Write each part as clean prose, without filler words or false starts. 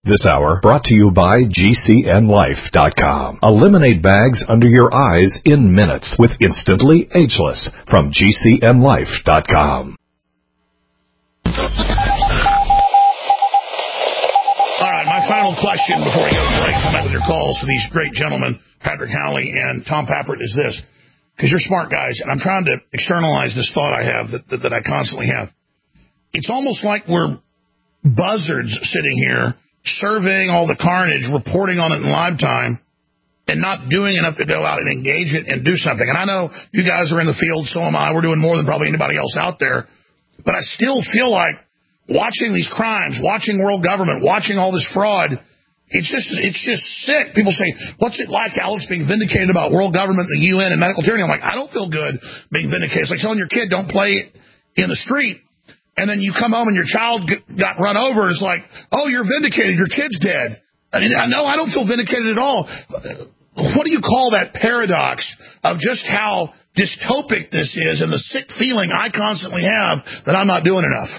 This hour brought to you by GCNLife.com. Eliminate bags under your eyes in minutes with Instantly Ageless from GCNLife.com. All right, my final question before we go to break from your calls for these great gentlemen, Patrick Howley and Tom Pappert, is this. Because you're smart guys, and I'm trying to externalize this thought I have that I constantly have. It's almost like we're buzzards sitting here surveying all the carnage, reporting on it in live time, and not doing enough to go out and engage it and do something. And I know you guys are in the field, so am I. We're doing more than probably anybody else out there. But I still feel like watching these crimes, watching world government, watching all this fraud, it's just sick. People say, what's it like, Alex, being vindicated about world government, the UN, and medical tyranny? I'm like, I don't feel good being vindicated. It's like telling your kid, don't play in the street. And then you come home and your child got run over. It's like, oh, you're vindicated. Your kid's dead. No, I don't feel vindicated at all. What do you call that paradox of just how dystopic this is and the sick feeling I constantly have that I'm not doing enough?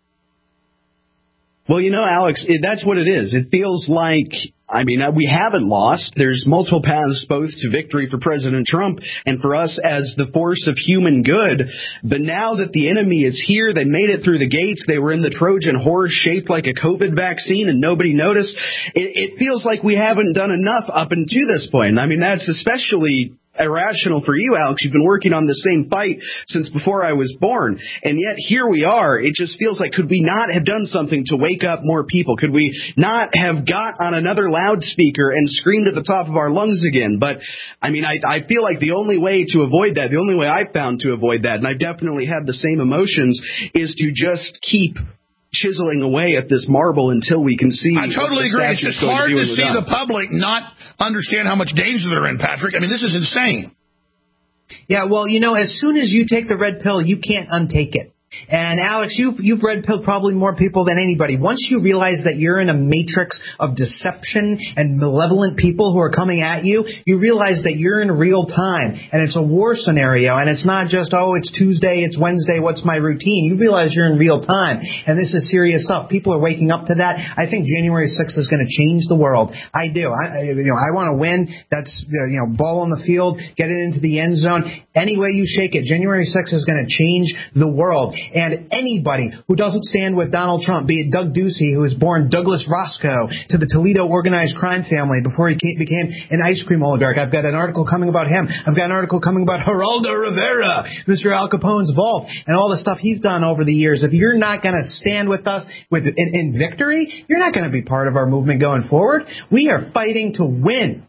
Well, Alex, that's what it is. It feels like, we haven't lost. There's multiple paths both to victory for President Trump and for us as the force of human good. But now that the enemy is here, they made it through the gates. They were in the Trojan horse shaped like a COVID vaccine and nobody noticed. It feels like we haven't done enough up until this point. That's especially irrational for you, Alex. You've been working on the same fight since before I was born. And yet here we are. It just feels like, could we not have done something to wake up more people? Could we not have got on another loudspeaker and screamed at the top of our lungs again? But I feel like the only way to avoid that, the only way I've found to avoid that, and I definitely have the same emotions, is to just keep chiseling away at this marble until we can see. I totally agree. It's just hard to see the public not understand how much danger they're in, Patrick. This is insane. Yeah, well, as soon as you take the red pill, you can't untake it. And Alex, you've red pilled probably more people than anybody. Once you realize that you're in a matrix of deception and malevolent people who are coming at you, you realize that you're in real time and it's a war scenario. And it's not just, oh, it's Tuesday, it's Wednesday, what's my routine? You realize you're in real time and this is serious stuff. People are waking up to that. I think January 6th is going to change the world. I do. I want to win. That's, ball on the field, get it into the end zone. Any way you shake it, January 6th is going to change the world. And anybody who doesn't stand with Donald Trump, be it Doug Ducey, who was born Douglas Roscoe to the Toledo organized crime family before he became an ice cream oligarch. I've got an article coming about him. I've got an article coming about Geraldo Rivera, Mr. Al Capone's vault, and all the stuff he's done over the years. If you're not going to stand with us in victory, you're not going to be part of our movement going forward. We are fighting to win.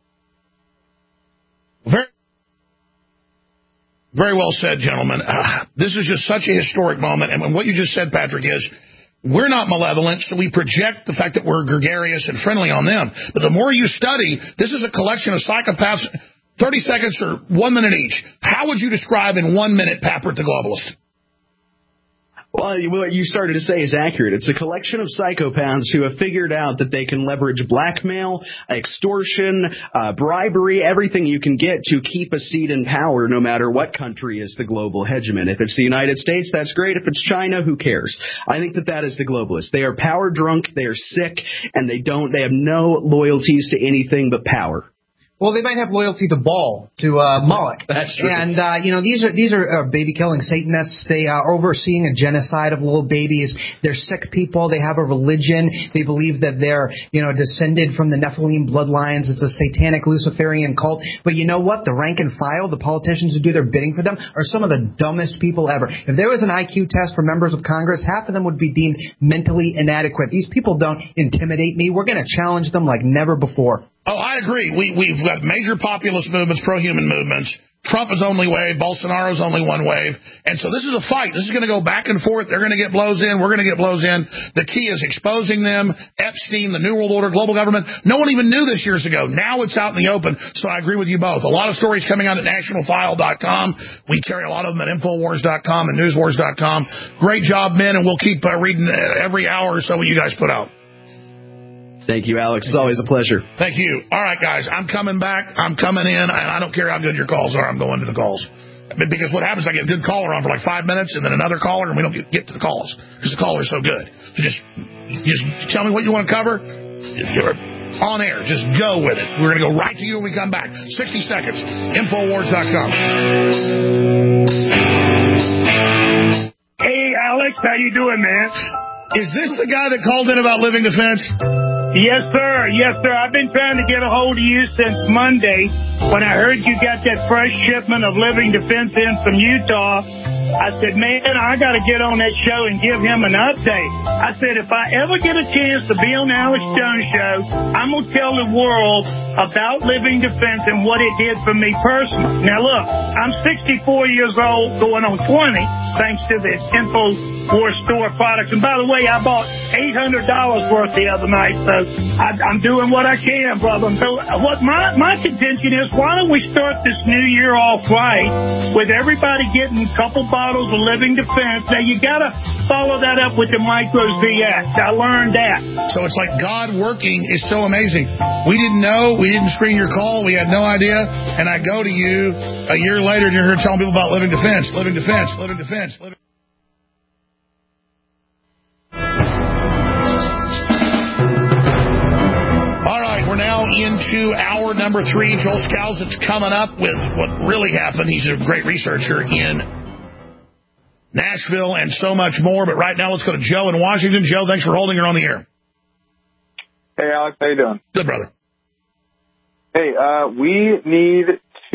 Very well said, gentlemen. This is just such a historic moment. And what you just said, Patrick, is we're not malevolent, so we project the fact that we're gregarious and friendly on them. But the more you study, this is a collection of psychopaths, 30 seconds or 1 minute each. How would you describe in 1 minute Pappert the globalist? Well, what you started to say is accurate. It's a collection of psychopaths who have figured out that they can leverage blackmail, extortion, bribery, everything you can get to keep a seat in power no matter what country is the global hegemon. If it's the United States, that's great. If it's China, who cares? I think that is the globalists. They are power drunk, they are sick, and they have no loyalties to anything but power. Well, they might have loyalty to Baal, to Moloch. That's true. And, these are baby-killing Satanists. They are overseeing a genocide of little babies. They're sick people. They have a religion. They believe that they're, descended from the Nephilim bloodlines. It's a satanic Luciferian cult. But you know what? The rank and file, the politicians who do their bidding for them, are some of the dumbest people ever. If there was an IQ test for members of Congress, half of them would be deemed mentally inadequate. These people don't intimidate me. We're going to challenge them like never before. Oh, I agree. We've got major populist movements, pro-human movements. Trump is only wave. Bolsonaro's only one wave. And so this is a fight. This is going to go back and forth. They're going to get blows in. We're going to get blows in. The key is exposing them. Epstein, the New World Order, global government. No one even knew this years ago. Now it's out in the open. So I agree with you both. A lot of stories coming out at nationalfile.com. We carry a lot of them at infowars.com and newswars.com. Great job, men, and we'll keep reading every hour or so what you guys put out. Thank you, Alex. It's always a pleasure. Thank you. All right, guys, I'm coming back. I'm coming in, and I don't care how good your calls are. I'm going to the calls. Because what happens, I get a good caller on for like 5 minutes, and then another caller, and we don't get to the calls because the caller's so good. So just tell me what you want to cover. You're on air. Just go with it. We're going to go right to you when we come back. 60 seconds. Infowars.com. Hey, Alex, how you doing, man? Is this the guy that called in about Living Defense? Yes, sir. Yes, sir. I've been trying to get a hold of you since Monday when I heard you got that fresh shipment of Living Defense in from Utah. I said, man, I got to get on that show and give him an update. I said, if I ever get a chance to be on the Alex Jones show, I'm going to tell the world about Living Defense and what it did for me personally. Now, look, I'm 64 years old, going on 20, thanks to the InfoWars store products. And by the way, I bought $800 worth the other night, so I'm doing what I can, brother. So what my contention is, why don't we start this new year off right with everybody getting a couple bottles of Living Defense? Now, you got to follow that up with the Micro ZX. I learned that. So it's like God working is so amazing. We didn't know. We didn't screen your call. We had no idea. And I go to you a year later and you're here telling people about Living Defense, Living Defense, Living Defense, Living. All right, we're now into hour number 3. Joel Skousen's coming up with what really happened. He's a great researcher in Nashville and so much more. But right now, let's go to Joe in Washington. Joe, thanks for holding. You're on the air. Hey, Alex, how you doing? Good, brother. Hey, we need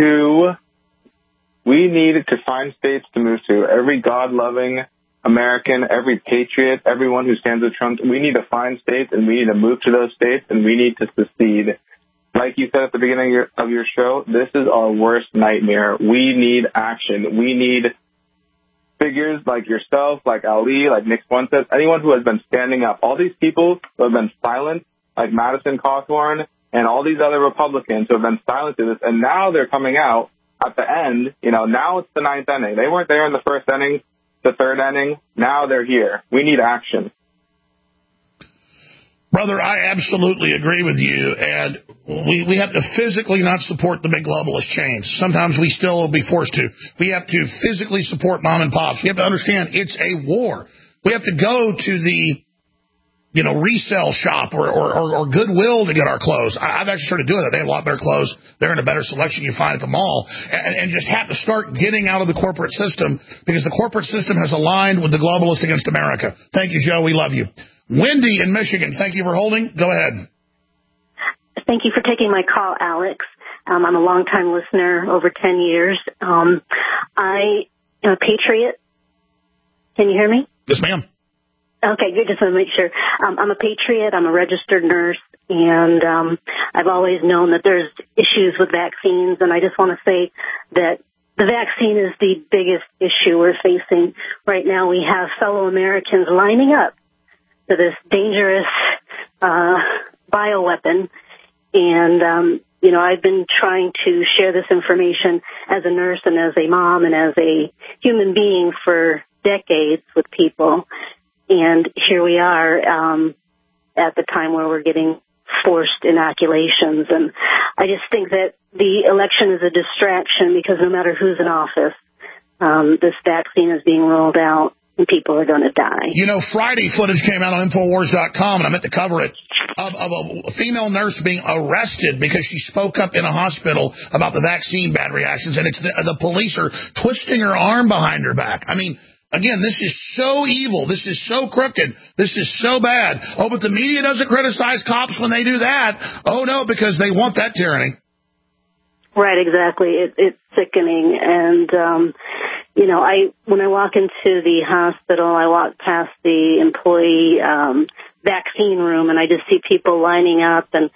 to find states to move to. Every God-loving American, every patriot, everyone who stands with Trump, we need to find states and we need to move to those states and we need to secede. Like you said at the beginning of your show, this is our worst nightmare. We need action. We need figures like yourself, like Ali, like Nick Fuentes, anyone who has been standing up. All these people who have been silent, like Madison Cawthorn, and all these other Republicans who have been silent to this, and now they're coming out at the end. You know, now it's the 9th inning. They weren't there in the 1st inning, the 3rd inning. Now they're here. We need action. Brother, I absolutely agree with you, and we have to physically not support the big globalist chains. Sometimes we still will be forced to. We have to physically support mom and pops. We have to understand it's a war. We have to go to the resale shop or Goodwill to get our clothes. I've actually started doing that. They have a lot better clothes. They're in a better selection you find at the mall. And just have to start getting out of the corporate system because the corporate system has aligned with the globalists against America. Thank you, Joe. We love you. Wendy in Michigan, thank you for holding. Go ahead. Thank you for taking my call, Alex. I'm a longtime listener, over 10 years. I am a patriot. Can you hear me? Yes, ma'am. Okay, good. Just want to make sure. I'm a patriot. I'm a registered nurse, and I've always known that there's issues with vaccines, and I just want to say that the vaccine is the biggest issue we're facing right now. We have fellow Americans lining up to this dangerous bioweapon, and I've been trying to share this information as a nurse and as a mom and as a human being for decades with people. And here we are at the time where we're getting forced inoculations. And I just think that the election is a distraction because no matter who's in office, this vaccine is being rolled out and people are going to die. Friday footage came out on Infowars.com, and I meant to cover it, of a female nurse being arrested because she spoke up in a hospital about the vaccine bad reactions, and it's the police are twisting her arm behind her back. I mean, again, this is so evil. This is so crooked. This is so bad. Oh, but the media doesn't criticize cops when they do that. Oh, no, because they want that tyranny. Right, exactly. It's sickening. And, when I walk into the hospital, I walk past the employee vaccine room, and I just see people lining up. And,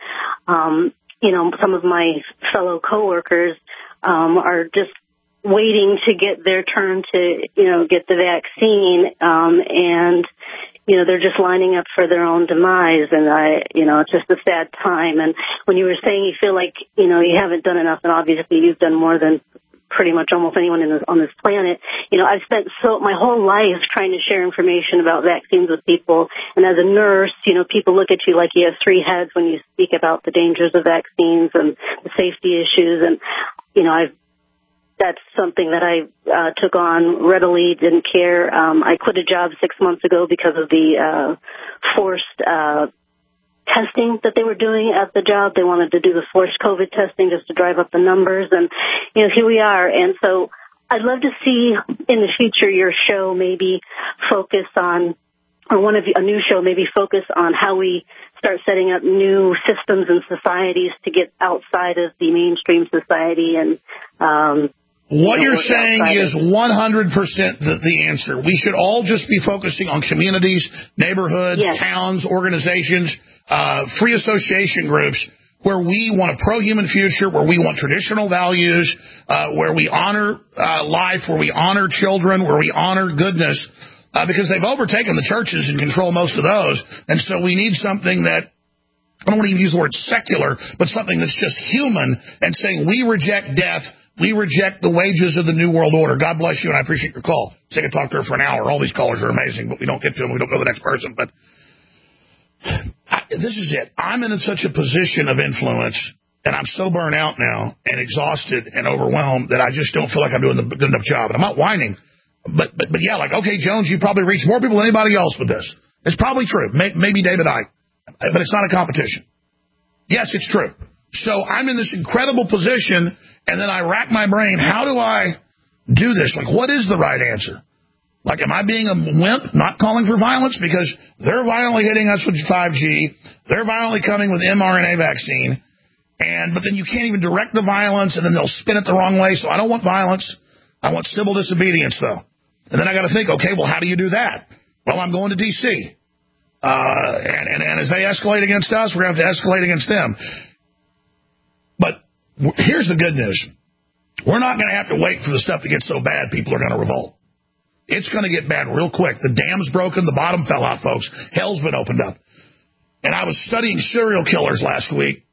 some of my fellow coworkers are just waiting to get their turn to, get the vaccine. And, they're just lining up for their own demise. And it's just a sad time. And when you were saying you feel like, you haven't done enough, and obviously you've done more than pretty much almost anyone on this planet. I've spent my whole life trying to share information about vaccines with people. And as a nurse, people look at you like you have 3 heads when you speak about the dangers of vaccines and the safety issues. And, that's something that I took on readily, didn't care. I quit a job 6 months ago because of the forced testing that they were doing at the job. They wanted to do the forced COVID testing just to drive up the numbers. And, here we are. And so I'd love to see in the future your show maybe focus on, or a new show maybe focus on how we start setting up new systems and societies to get outside of the mainstream society. And what you're saying is 100% the answer. We should all just be focusing on communities, neighborhoods, towns, organizations, free association groups, where we want a pro-human future, where we want traditional values, where we honor life, where we honor children, where we honor goodness, because they've overtaken the churches and control most of those. And so we need something that, I don't want to even use the word secular, but something that's just human and saying we reject death, we reject the wages of the New World Order. God bless you, and I appreciate your call. So I could talk to her for an hour. All these callers are amazing, but we don't get to them. We don't go to the next person. But this is it. I'm in such a position of influence, and I'm so burnt out now and exhausted and overwhelmed that I just don't feel like I'm doing a good enough job. And I'm not whining. But yeah, like, okay, Jones, you probably reach more people than anybody else with this. It's probably true. Maybe David Icke. But it's not a competition. Yes, it's true. So I'm in this incredible position, and then I rack my brain. How do I do this? Like, what is the right answer? Like, am I being a wimp, not calling for violence? Because they're violently hitting us with 5G. They're violently coming with mRNA vaccine. But then you can't even direct the violence, and then they'll spin it the wrong way. So I don't want violence. I want civil disobedience, though. And then I got to think, okay, well, how do you do that? Well, I'm going to D.C., and as they escalate against us, we're going to have to escalate against them. But here's the good news. We're not going to have to wait for the stuff to get so bad people are going to revolt. It's going to get bad real quick. The dam's broken. The bottom fell out, folks. Hell's been opened up. And I was studying serial killers last week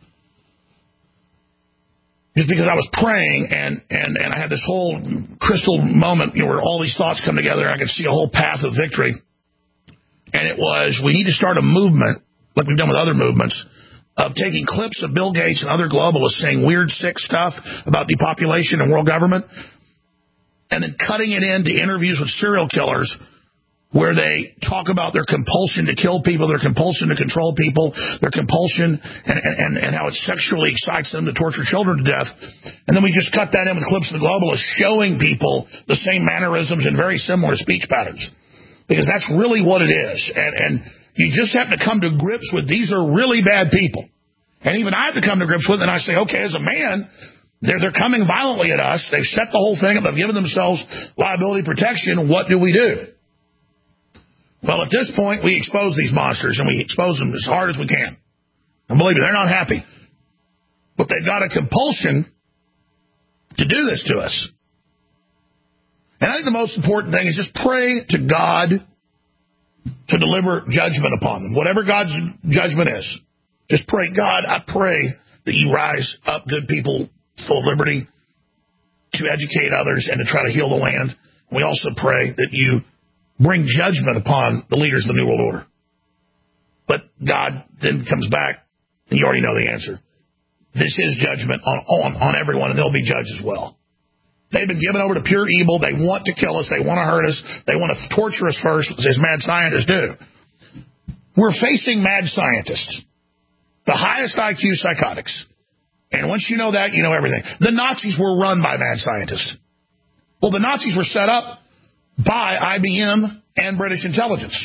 just because I was praying, and I had this whole crystal moment where all these thoughts come together, and I could see a whole path of victory. And it was, we need to start a movement, like we've done with other movements, of taking clips of Bill Gates and other globalists saying weird, sick stuff about depopulation and world government, and then cutting it into interviews with serial killers where they talk about their compulsion to kill people, their compulsion to control people, their compulsion and how it sexually excites them to torture children to death. And then we just cut that in with clips of the globalists showing people the same mannerisms and very similar speech patterns. Because that's really what it is. And you just have to come to grips with these are really bad people. And even I have to come to grips with it, and I say, okay, as a man, they're coming violently at us. They've set the whole thing up. They've given themselves liability protection. What do we do? Well, at this point, we expose these monsters, and we expose them as hard as we can. And believe me, they're not happy. But they've got a compulsion to do this to us. And I think the most important thing is just pray to God to deliver judgment upon them. Whatever God's judgment is, just pray, God, I pray that you rise up good people full of liberty to educate others and to try to heal the land. We also pray that you bring judgment upon the leaders of the New World Order. But God then comes back, and you already know the answer. This is judgment on everyone, and they'll be judged as well. They've been given over to pure evil. They want to kill us. They want to hurt us. They want to torture us first, as mad scientists do. We're facing mad scientists, the highest IQ psychotics. And once you know that, you know everything. The Nazis were run by mad scientists. Well, the Nazis were set up by IBM and British intelligence.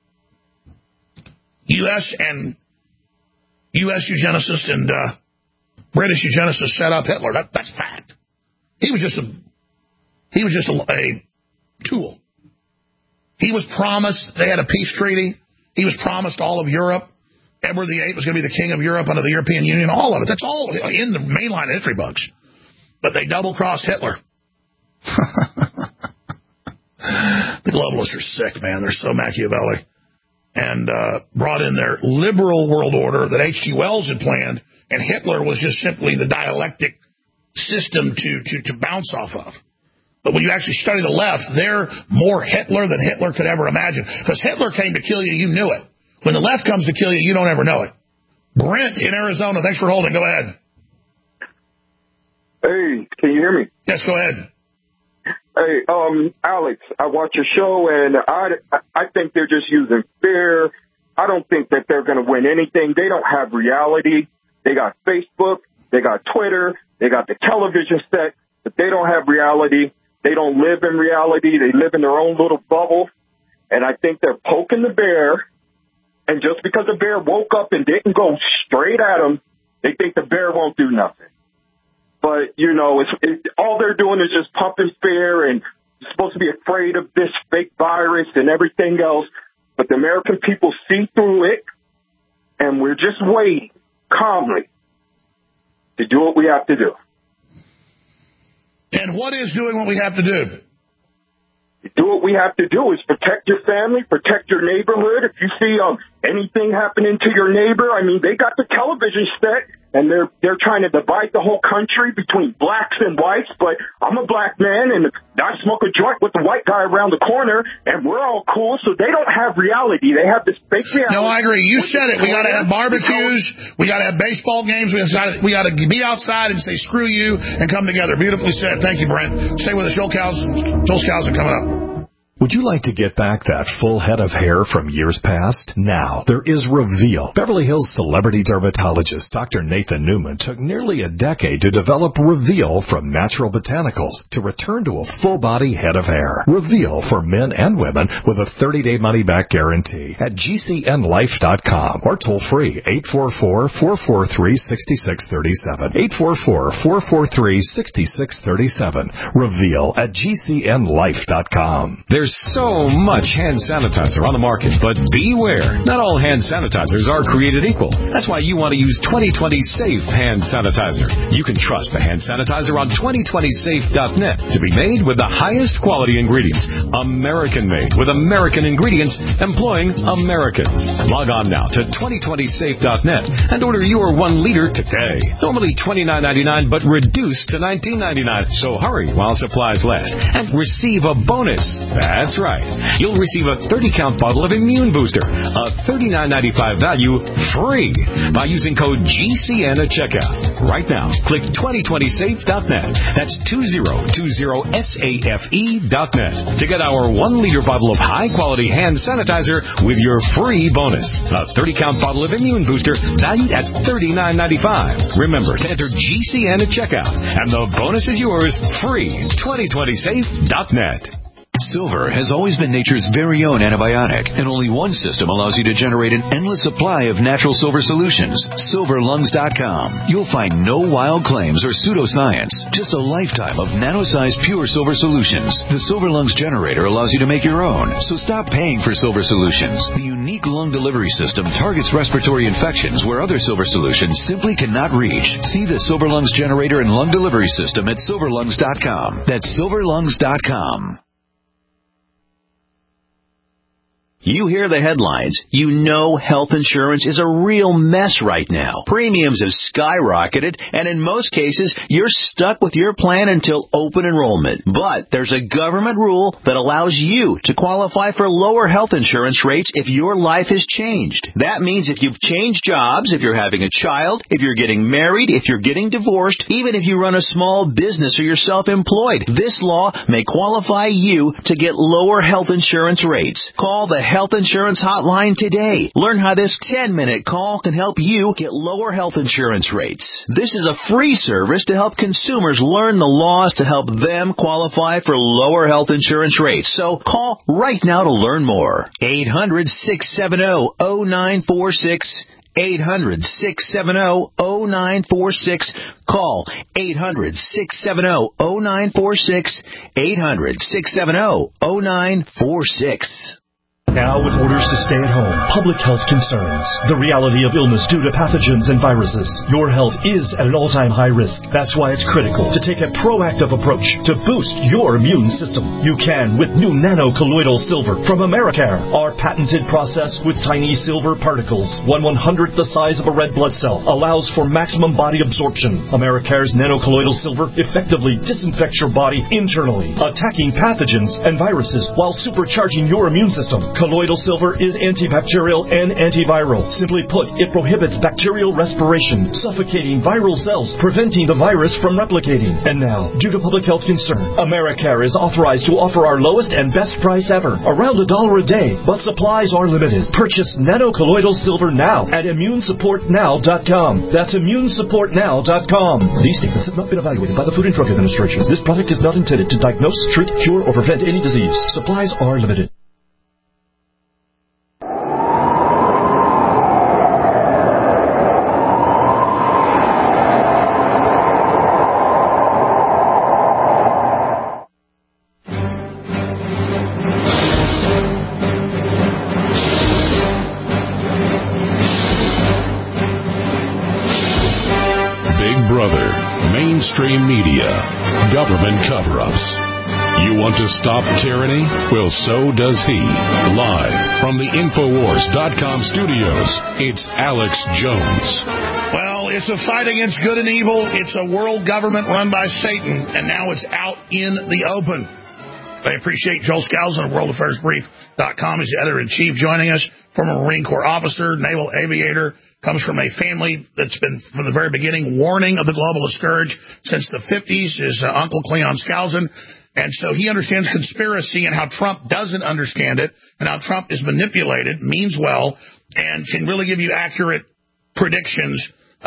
U.S. eugenicists and British eugenicists set up Hitler. That's fact. He was just a tool. He was promised, they had a peace treaty. He was promised all of Europe. Edward VIII was going to be the king of Europe under the European Union. All of it. That's all in the mainline history books. But they double-crossed Hitler. The globalists are sick, man. They're so Machiavelli. And brought in their liberal world order that H.G. Wells had planned, and Hitler was just simply the dialectic system to bounce off of. But when you actually study the left, they're more Hitler than Hitler could ever imagine. Because Hitler came to kill you, you knew it. When the left comes to kill you, you don't ever know it. Brent in Arizona, thanks for holding. Go ahead. Hey, can you hear me? Yes, go ahead. Hey, Alex, I watch your show, and I think they're just using fear. I don't think that they're going to win anything. They don't have reality. They got Facebook. They got Twitter. They got the television set, but they don't have reality. They don't live in reality. They live in their own little bubble. And I think they're poking the bear. And just because the bear woke up and didn't go straight at them, they think the bear won't do nothing. But, you know, all they're doing is just pumping fear and supposed to be afraid of this fake virus and everything else. But the American people see through it, and we're just waiting calmly to do what we have to do. And what is doing what we have to do? Do what we have to do is protect your family, protect your neighborhood. If you see anything happening to your neighbor, I mean, they got the television set, and they're trying to divide the whole country between blacks and whites. But I'm a black man, and I smoke a joint with the white guy around the corner, and we're all cool. So they don't have reality. They have this fake reality. No, I agree. You said it. We got to have barbecues. We got to have baseball games. We got to be outside and say screw you and come together. Beautifully said. Thank you, Brent. Stay with us. Joel Skousen coming up. Would you like to get back that full head of hair from years past? Now, there is Reveal. Beverly Hills celebrity dermatologist Dr. Nathan Newman took nearly a decade to develop Reveal from natural botanicals to return to a full-body head of hair. Reveal for men and women with a 30-day money-back guarantee at GCNlife.com or toll free 844-443-6637. 844-443-6637. Reveal at GCNlife.com. There's so much hand sanitizer on the market, but beware. Not all hand sanitizers are created equal. That's why you want to use 2020 Safe hand sanitizer. You can trust the hand sanitizer on 2020safe.net to be made with the highest quality ingredients. American made with American ingredients employing Americans. Log on now to 2020safe.net and order your 1 liter today. Normally $29.99 but reduced to $19.99. So hurry while supplies last and receive a bonus. That's right. You'll receive a 30-count bottle of Immune Booster, a $39.95 value, free by using code GCN at checkout. Right now, click 2020safe.net. That's 2020safe.net to get our 1 liter bottle of high-quality hand sanitizer with your free bonus. A 30-count bottle of Immune Booster valued at $39.95. Remember to enter GCN at checkout, and the bonus is yours free. 2020safe.net. Silver has always been nature's very own antibiotic, and only one system allows you to generate an endless supply of natural silver solutions. SilverLungs.com. You'll find no wild claims or pseudoscience, just a lifetime of nano-sized pure silver solutions. The Silver Lungs generator allows you to make your own, so stop paying for silver solutions. The unique lung delivery system targets respiratory infections where other silver solutions simply cannot reach. See the Silver Lungs generator and lung delivery system at SilverLungs.com. That's SilverLungs.com. You hear the headlines. You know health insurance is a real mess right now. Premiums have skyrocketed, and in most cases, you're stuck with your plan until open enrollment. But there's a government rule that allows you to qualify for lower health insurance rates if your life has changed. That means if you've changed jobs, if you're having a child, if you're getting married, if you're getting divorced, even if you run a small business or you're self-employed, this law may qualify you to get lower health insurance rates. Call the Health Insurance Hotline today. Learn how this 10-minute call can help you get lower health insurance rates. This is a free service to help consumers learn the laws to help them qualify for lower health insurance rates. So call right now to learn more. 800-670-0946. 800-670-0946. Call 800-670-0946. 800-670-0946. Now, with orders to stay at home, public health concerns, the reality of illness due to pathogens and viruses, your health is at an all-time high risk. That's why it's critical to take a proactive approach to boost your immune system. You can with new nano-colloidal silver from Americare. Our patented process with tiny silver particles, 1/100th the size of a red blood cell, allows for maximum body absorption. Americare's nano-colloidal silver effectively disinfects your body internally, attacking pathogens and viruses while supercharging your immune system. Colloidal silver is antibacterial and antiviral. Simply put, it prohibits bacterial respiration, suffocating viral cells, preventing the virus from replicating. And now, due to public health concern, Americare is authorized to offer our lowest and best price ever, around $1 a day, but supplies are limited. Purchase nanocolloidal silver now at immunesupportnow.com. That's immunesupportnow.com. These statements have not been evaluated by the Food and Drug Administration. This product is not intended to diagnose, treat, cure, or prevent any disease. Supplies are limited. Mainstream media, government cover-ups. You want to stop tyranny? Well, so does he. Live from the Infowars.com studios, it's Alex Jones. Well, it's a fight against good and evil. It's a world government run by Satan, and now it's out in the open. I appreciate Joel Skousen of WorldAffairsBrief.com. He's the editor-in-chief joining us, former Marine Corps officer, naval aviator, comes from a family that's been, from the very beginning, warning of the globalist scourge since the 50s, his uncle Cleon Skousen. And so he understands conspiracy and how Trump doesn't understand it and how Trump is manipulated, means well, and can really give you accurate predictions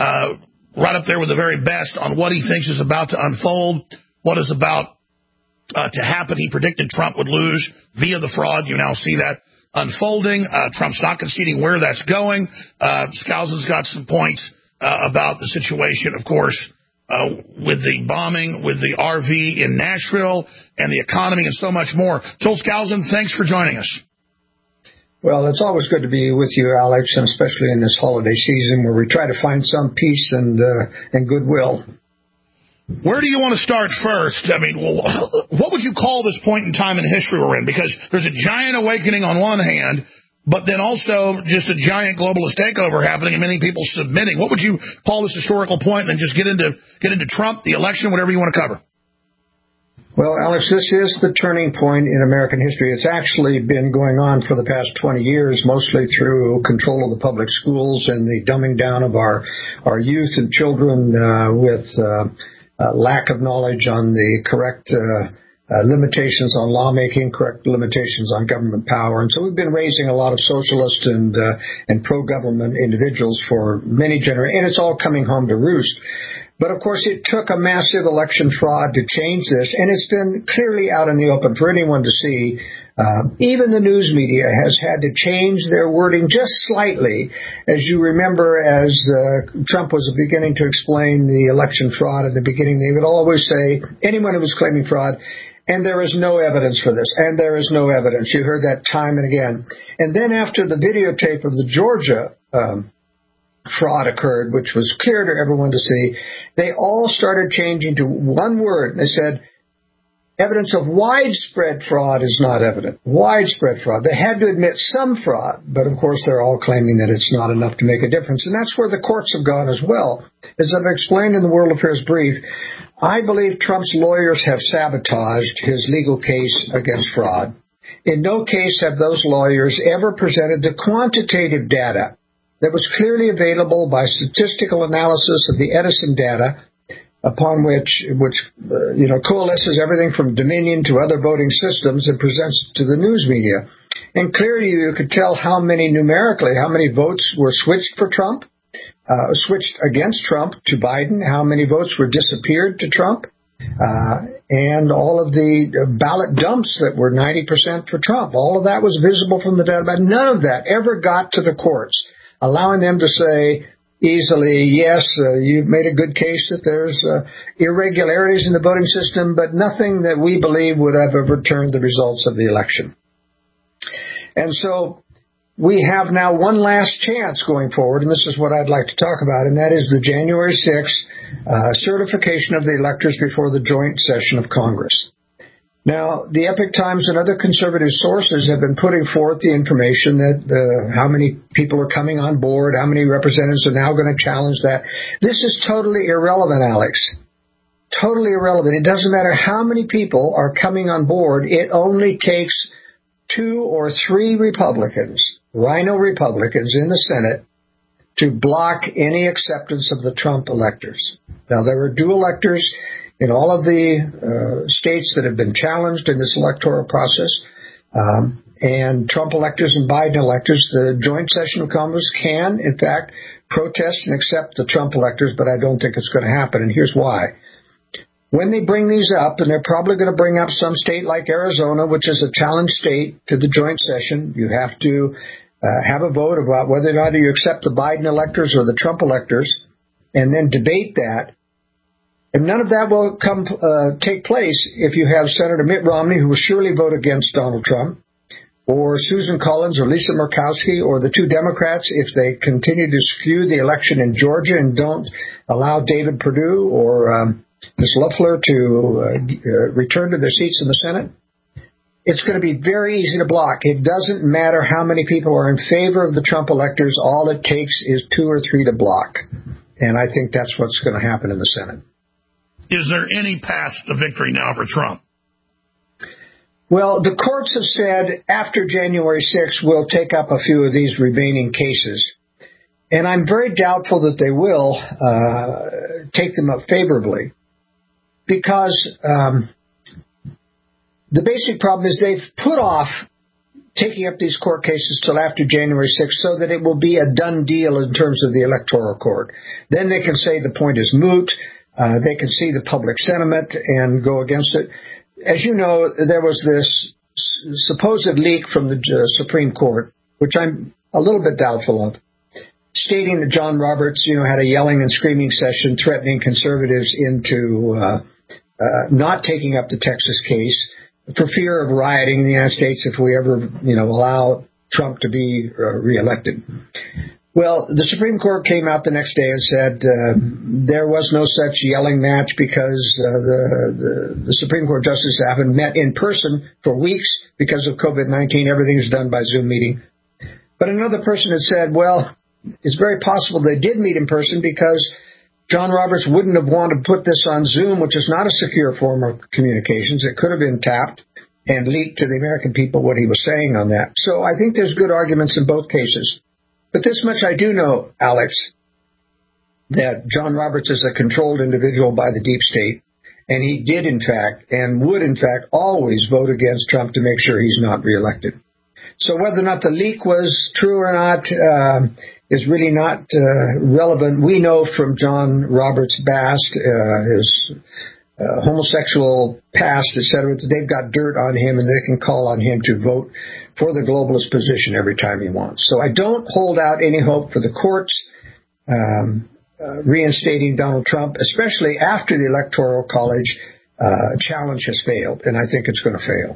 right up there with the very best on what he thinks is about to unfold, what is about to happen. He predicted Trump would lose via the fraud. You now see that unfolding. Trump's not conceding where that's going. Skousen's got some points about the situation, of course, with the bombing, with the RV in Nashville, and the economy, and so much more. Joel Skousen, thanks for joining us. Well, it's always good to be with you, Alex, and especially in this holiday season where we try to find some peace and goodwill. Where do you want to start first? I mean, what would you call this point in time in history we're in? Because there's a giant awakening on one hand, but then also just a giant globalist takeover happening and many people submitting. What would you call this historical point? And then just get into Trump, the election, whatever you want to cover. Well, Alex, this is the turning point in American history. It's actually been going on for the past 20 years, mostly through control of the public schools and the dumbing down of our youth and children with lack of knowledge on the correct limitations on lawmaking, correct limitations on government power. And so we've been raising a lot of socialist and pro-government individuals for many generations, and it's all coming home to roost. But, of course, it took a massive election fraud to change this, and it's been clearly out in the open for anyone to see. Even the news media has had to change their wording just slightly. As you remember, as Trump was beginning to explain the election fraud at the beginning, they would always say, anyone who was claiming fraud, and there is no evidence for this, and there is no evidence. You heard that time and again. And then after the videotape of the Georgia fraud occurred, which was clear to everyone to see, they all started changing to one word. They said, evidence of widespread fraud is not evident. Widespread fraud. They had to admit some fraud, but of course they're all claiming that it's not enough to make a difference. And that's where the courts have gone as well. As I've explained in the World Affairs Brief, I believe Trump's lawyers have sabotaged his legal case against fraud. In no case have those lawyers ever presented the quantitative data that was clearly available by statistical analysis of the Edison data, upon which coalesces everything from Dominion to other voting systems and presents to the news media. And clearly you could tell how many votes were switched for Trump, switched against Trump to Biden, how many votes were disappeared to Trump, and all of the ballot dumps that were 90% for Trump. All of that was visible from the data, but none of that ever got to the courts, allowing them to say easily, yes, you've made a good case that there's irregularities in the voting system, but nothing that we believe would have overturned the results of the election. And so we have now one last chance going forward, and this is what I'd like to talk about, and that is the January 6th certification of the electors before the joint session of Congress. Now, the Epoch Times and other conservative sources have been putting forth the information that how many people are coming on board, how many representatives are now going to challenge that. This is totally irrelevant, Alex. Totally irrelevant. It doesn't matter how many people are coming on board. It only takes 2 or 3 Republicans, rhino Republicans in the Senate, to block any acceptance of the Trump electors. Now, there were dual electors in all of the states that have been challenged in this electoral process, and Trump electors and Biden electors. The joint session of Congress can, in fact, protest and accept the Trump electors, but I don't think it's going to happen, and here's why. When they bring these up, and they're probably going to bring up some state like Arizona, which is a challenge state to the joint session, you have to have a vote about whether or not you accept the Biden electors or the Trump electors, and then debate that. And none of that will take place if you have Senator Mitt Romney, who will surely vote against Donald Trump, or Susan Collins or Lisa Murkowski, or the 2 Democrats, if they continue to skew the election in Georgia and don't allow David Perdue or Ms. Loeffler to return to their seats in the Senate. It's going to be very easy to block. It doesn't matter how many people are in favor of the Trump electors. All it takes is 2 or 3 to block. And I think that's what's going to happen in the Senate. Is there any path to victory now for Trump? Well, the courts have said after January 6th, we'll take up a few of these remaining cases. And I'm very doubtful that they will take them up favorably, because the basic problem is they've put off taking up these court cases till after January 6th so that it will be a done deal in terms of the Electoral Court. Then they can say the point is moot. They can see the public sentiment and go against it. As you know, there was this supposed leak from the Supreme Court, which I'm a little bit doubtful of, stating that John Roberts, had a yelling and screaming session threatening conservatives into not taking up the Texas case for fear of rioting in the United States if we ever, allow Trump to be reelected. Well, the Supreme Court came out the next day and said there was no such yelling match because the Supreme Court justices haven't met in person for weeks because of COVID-19. Everything's done by Zoom meeting. But another person had said, well, it's very possible they did meet in person because John Roberts wouldn't have wanted to put this on Zoom, which is not a secure form of communications. It could have been tapped and leaked to the American people what he was saying on that. So I think there's good arguments in both cases. But this much I do know, Alex, that John Roberts is a controlled individual by the deep state, and he did, in fact, and would, in fact, always vote against Trump to make sure he's not reelected. So whether or not the leak was true or not is really not relevant. We know from John Roberts' past, his homosexual past, etc., that they've got dirt on him and they can call on him to vote for the globalist position every time he wants. So I don't hold out any hope for the courts reinstating Donald Trump, especially after the Electoral College challenge has failed, and I think it's going to fail.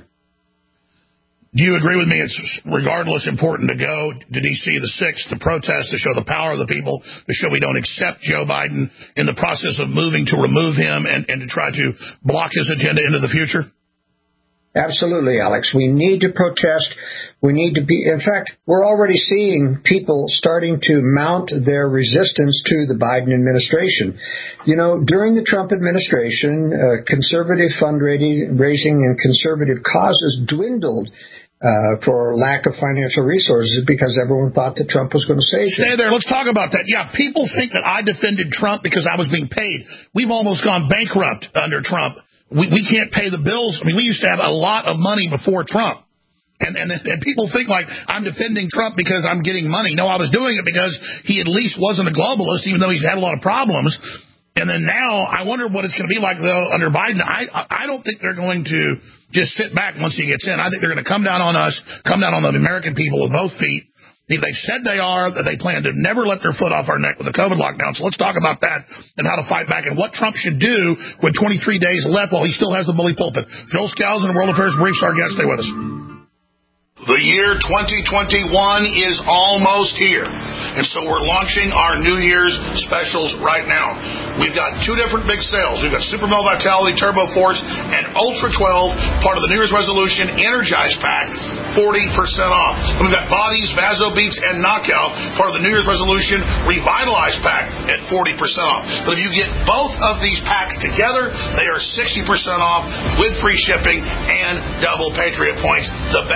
Do you agree with me it's regardless important to go to D.C. the 6th to protest, to show the power of the people, to show we don't accept Joe Biden in the process of moving to remove him and to try to block his agenda into the future? Absolutely, Alex. We need to protest. We need to be, in fact, we're already seeing people starting to mount their resistance to the Biden administration. During the Trump administration, conservative fundraising and conservative causes dwindled for lack of financial resources because everyone thought that Trump was going to save them. Stay there. Let's talk about that. Yeah, people think that I defended Trump because I was being paid. We've almost gone bankrupt under Trump. We can't pay the bills. I mean, we used to have a lot of money before Trump. And people think like I'm defending Trump because I'm getting money. No, I was doing it because he at least wasn't a globalist, even though he's had a lot of problems. And then now I wonder what it's going to be like, though, under Biden. I don't think they're going to just sit back once he gets in. I think they're going to come down on us, come down on the American people with both feet. They've said they are, that they plan to never let their foot off our neck with the COVID lockdown. So let's talk about that and how to fight back and what Trump should do with 23 days left while he still has the bully pulpit. Joel Skousen, World Affairs Briefs, our guest. Stay with us. The year 2021 is almost here, and so we're launching our New Year's specials right now. We've got 2 different big sales. We've got Super Male Vitality, Turbo Force, and Ultra 12, part of the New Year's Resolution Energize Pack, 40% off. And we've got Bodies, Vaso Beats, and Knockout, part of the New Year's Resolution Revitalize Pack at 40% off. But if you get both of these packs together, they are 60% off with free shipping and double Patriot points. The best deal ever.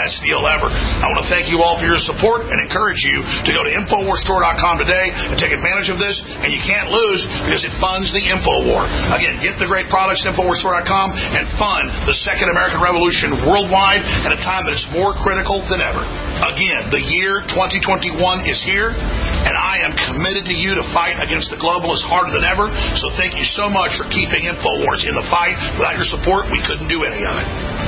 ever. I want to thank you all for your support and encourage you to go to InfoWarsStore.com today and take advantage of this. And you can't lose because it funds the InfoWar. Again, get the great products at InfoWarsStore.com and fund the Second American Revolution worldwide at a time that is more critical than ever. Again, the year 2021 is here, and I am committed to you to fight against the globalists harder than ever. So thank you so much for keeping InfoWars in the fight. Without your support, we couldn't do any of it.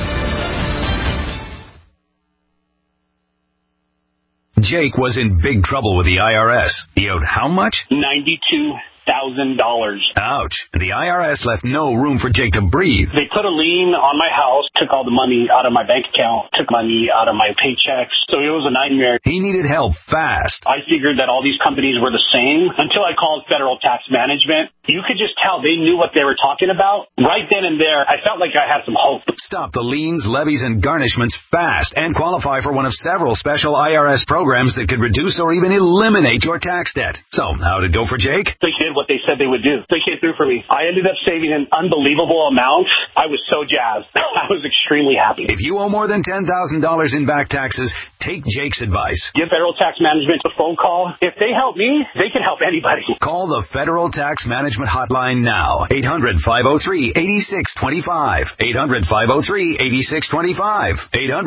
Jake was in big trouble with the IRS. He owed how much? $92,000. Ouch. The IRS left no room for Jake to breathe. They put a lien on my house, took all the money out of my bank account, took money out of my paychecks. So it was a nightmare. He needed help fast. I figured that all these companies were the same until I called Federal Tax Management. You could just tell they knew what they were talking about. Right then and there, I felt like I had some hope. Stop the liens, levies, and garnishments fast and qualify for one of several special IRS programs that could reduce or even eliminate your tax debt. So, how did it go for Jake? They did what they said they would do. They came through for me. I ended up saving an unbelievable amount. I was so jazzed. I was extremely happy. If you owe more than $10,000 in back taxes, take Jake's advice. Give Federal Tax Management a phone call. If they help me, they can help anybody. Call the Federal Tax Management Hotline now. 800-503-8625. 800-503-8625.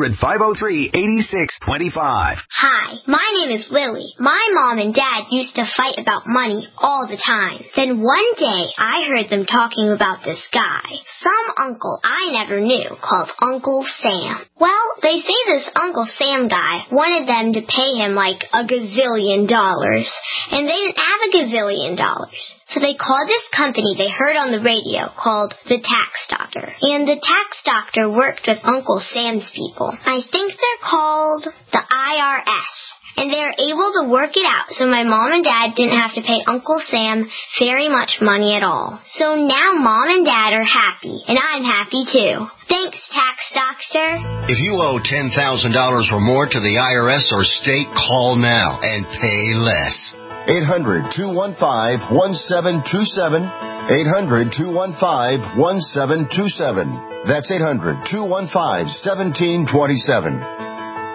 800-503-8625. Hi, my name is Lily. My mom and dad used to fight about money all the time. Then one day, I heard them talking about this guy, some uncle I never knew, called Uncle Sam. Well, they say this Uncle Sam guy wanted them to pay him like $1 gazillion, and they didn't have $1 gazillion. So they called this company they heard on the radio called the Tax Doctor. And the Tax Doctor worked with Uncle Sam's people. I think they're called the IRS. And they were able to work it out so my mom and dad didn't have to pay Uncle Sam very much money at all. So now mom and dad are happy, and I'm happy too. Thanks, Tax Doctor. If you owe $10,000 or more to the IRS or state, call now and pay less. 800-215-1727. 800-215-1727. That's 800-215-1727.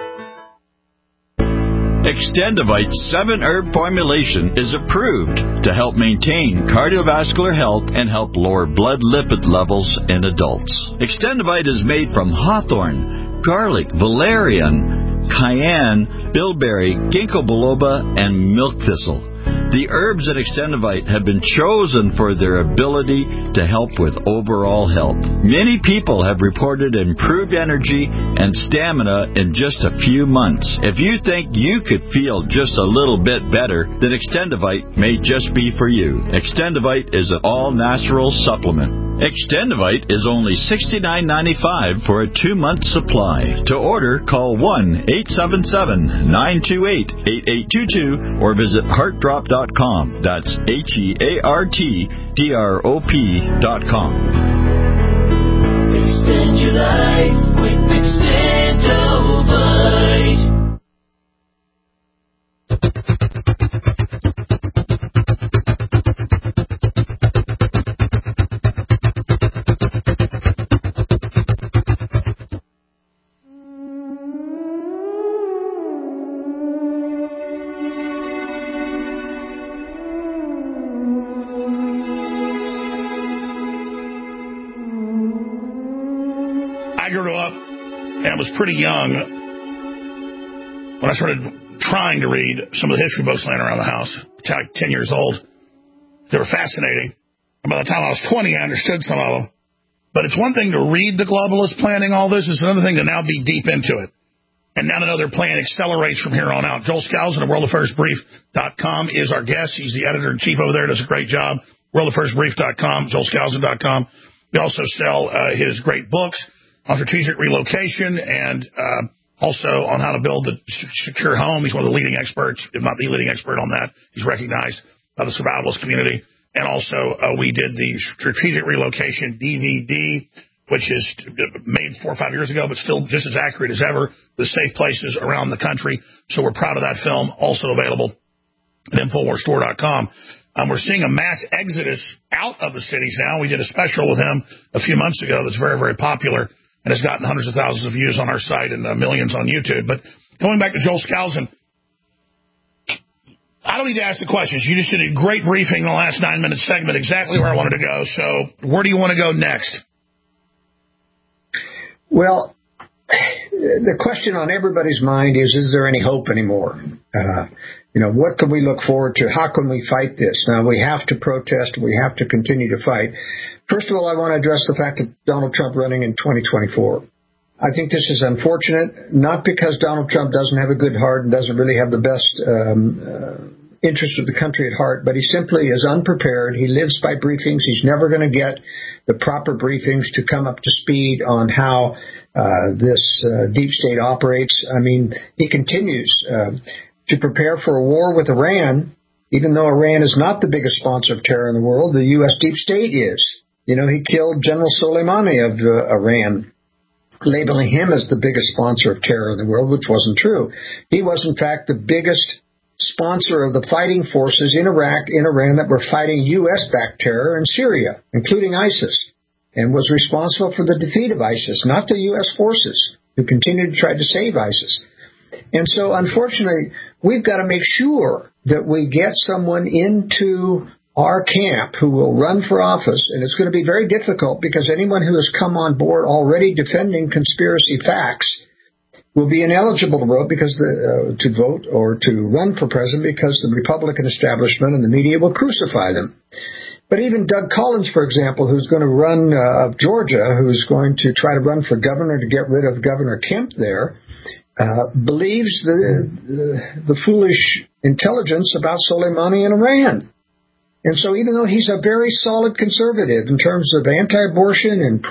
Extendivite 7-herb formulation is approved to help maintain cardiovascular health and help lower blood lipid levels in adults. Extendivite is made from hawthorn, garlic, valerian, cayenne, bilberry, ginkgo biloba, and milk thistle. The herbs in Extendivite have been chosen for their ability to help with overall health. Many people have reported improved energy and stamina in just a few months. If you think you could feel just a little bit better, then Extendivite may just be for you. Extendivite is an all-natural supplement. Extendivite is only $69.95 for a 2-month supply. To order, call 1-877-928-8822 or visit heartdrop.com. That's HEARTDROP.com. Extend your life with Extendivite. I was pretty young when I started trying to read some of the history books laying around the house. 10 years old. They were fascinating. And by the time I was 20, I understood some of them. But it's one thing to read the globalists planning all this. It's another thing to now be deep into it. And now to know their plan accelerates from here on out. Joel Skousen of WorldAffairsBrief.com is our guest. He's the editor-in-chief over there. Does a great job. WorldAffairsBrief.com, JoelSkousen.com. We also sell his great books on strategic relocation and also on how to build a secure home. He's one of the leading experts, if not the leading expert on that. He's recognized by the survivalist community. And also we did the strategic relocation DVD, which is made 4 or 5 years ago, but still just as accurate as ever, with safe places around the country. So we're proud of that film, also available at InfoWarsStore.com. We're seeing a mass exodus out of the cities now. We did a special with him a few months ago that's very, very popular. and has gotten hundreds of thousands of views on our site and millions on YouTube. But going back to Joel Skousen, I don't need to ask the questions. You just did a great briefing in the last 9-minute segment, exactly where I wanted to go. So where do you want to go next? Well, the question on everybody's mind is there any hope anymore? What can we look forward to? How can we fight this? Now, we have to protest. We have to continue to fight. First of all, I want to address the fact that Donald Trump running in 2024. I think this is unfortunate, not because Donald Trump doesn't have a good heart and doesn't really have the best interest of the country at heart, but he simply is unprepared. He lives by briefings. He's never going to get the proper briefings to come up to speed on how this deep state operates. I mean, he continues to prepare for a war with Iran, even though Iran is not the biggest sponsor of terror in the world. The U.S. deep state is. He killed General Soleimani of Iran, labeling him as the biggest sponsor of terror in the world, which wasn't true. He was, in fact, the biggest sponsor of the fighting forces in Iraq, in Iran, that were fighting U.S.-backed terror in Syria, including ISIS, and was responsible for the defeat of ISIS, not the U.S. forces, who continued to try to save ISIS. And so, unfortunately, we've got to make sure that we get someone into our camp who will run for office, and it's going to be very difficult because anyone who has come on board already defending conspiracy facts will be ineligible to vote to vote or to run for president because the Republican establishment and the media will crucify them. But even Doug Collins, for example, who's going to run of Georgia, who's going to try to run for governor to get rid of Governor Kemp there, believes the foolish intelligence about Soleimani and Iran. And so even though he's a very solid conservative in terms of anti-abortion and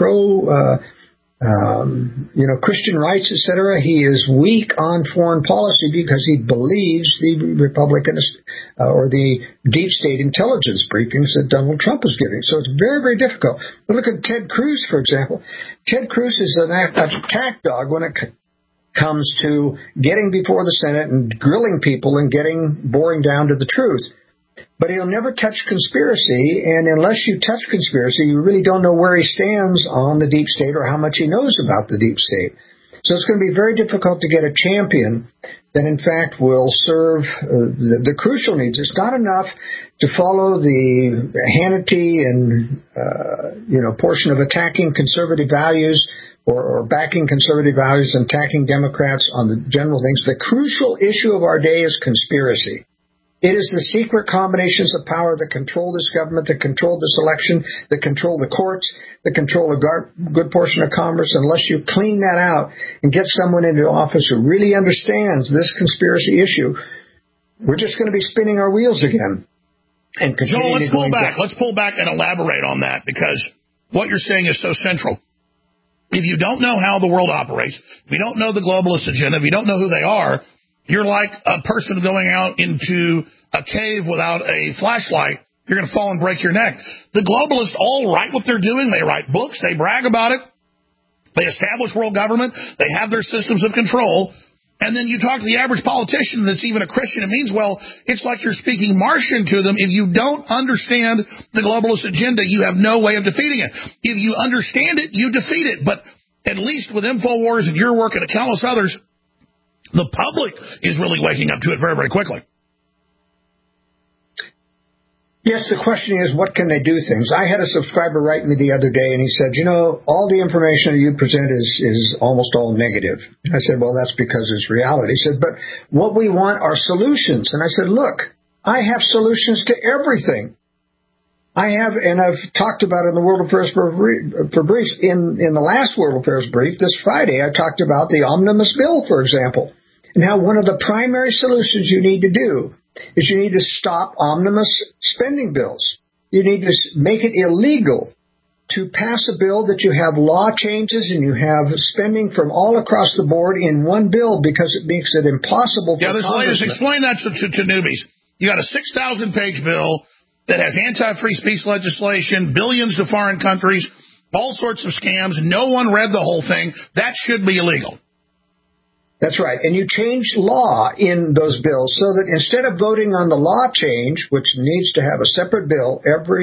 Christian rights, etc., he is weak on foreign policy because he believes the Republican or the deep state intelligence briefings that Donald Trump is giving. So it's very, very difficult. But look at Ted Cruz, for example. Ted Cruz is an attack dog when it comes to getting before the Senate and grilling people and boring down to the truth. But he'll never touch conspiracy, and unless you touch conspiracy, you really don't know where he stands on the deep state or how much he knows about the deep state. So it's going to be very difficult to get a champion that, in fact, will serve the crucial needs. It's not enough to follow the Hannity and portion of attacking conservative values or backing conservative values and attacking Democrats on the general things. The crucial issue of our day is conspiracy. It is the secret combinations of power that control this government, that control this election, that control the courts, that control a good portion of commerce. Unless you clean that out and get someone into office who really understands this conspiracy issue, we're just going to be spinning our wheels again. And Joel, let's pull back. Let's pull back and elaborate on that, because what you're saying is so central. If you don't know how the world operates, if you don't know the globalist agenda, if you don't know who they are, you're like a person going out into a cave without a flashlight. You're going to fall and break your neck. The globalists all write what they're doing. They write books. They brag about it. They establish world government. They have their systems of control. And then you talk to the average politician that's even a Christian. It means, well, it's like you're speaking Martian to them. If you don't understand the globalist agenda, you have no way of defeating it. If you understand it, you defeat it. But at least with InfoWars and your work and countless others, the public is really waking up to it very, very quickly. Yes, the question is, what can they do things? I had a subscriber write me the other day, and he said, all the information you present is almost all negative. I said, well, that's because it's reality. He said, but what we want are solutions. And I said, look, I have solutions to everything. I have, and I've talked about it in the World Affairs for Briefs. In the last World Affairs Brief, this Friday, I talked about the omnibus bill, for example. Now, one of the primary solutions you need to do is you need to stop omnibus spending bills. You need to make it illegal to pass a bill that you have law changes and you have spending from all across the board in one bill, because it makes it impossible for Congress. Explain that to newbies. You got a 6,000-page bill that has anti-free speech legislation, billions to foreign countries, all sorts of scams. No one read the whole thing. That should be illegal. That's right. And you change law in those bills so that instead of voting on the law change, which needs to have a separate bill every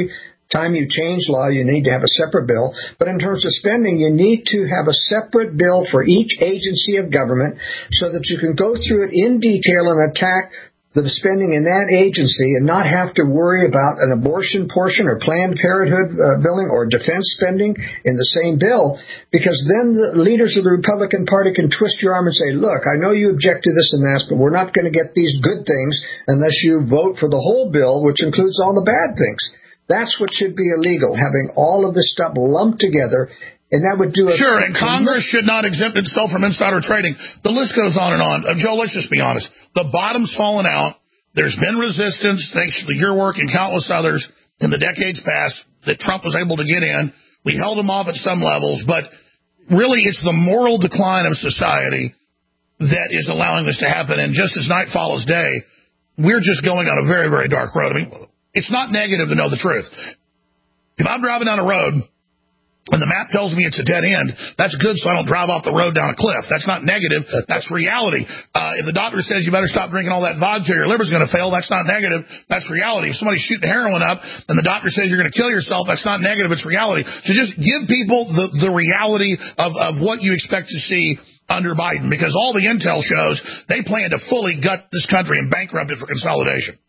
time you change law, you need to have a separate bill. But in terms of spending, you need to have a separate bill for each agency of government so that you can go through it in detail and attack the spending in that agency and not have to worry about an abortion portion or Planned Parenthood billing or defense spending in the same bill, because then the leaders of the Republican Party can twist your arm and say, look, I know you object to this and that, but we're not going to get these good things unless you vote for the whole bill, which includes all the bad things. That's what should be illegal, having all of this stuff lumped together. And that would do it. Sure, and Congress should not exempt itself from insider trading. The list goes on and on. Joe, let's just be honest. The bottom's fallen out. There's been resistance, thanks to your work and countless others in the decades past, that Trump was able to get in. We held him off at some levels, but really it's the moral decline of society that is allowing this to happen. And just as night follows day, we're just going on a very, very dark road. I mean, it's not negative to know the truth. If I'm driving down a road and the map tells me it's a dead end, that's good so I don't drive off the road down a cliff. That's not negative. That's reality. If the doctor says you better stop drinking all that vodka, your liver's going to fail, that's not negative. That's reality. If somebody's shooting heroin up and the doctor says you're going to kill yourself, that's not negative. It's reality. So just give people the reality of what you expect to see under Biden, because all the intel shows they plan to fully gut this country and bankrupt it for consolidation.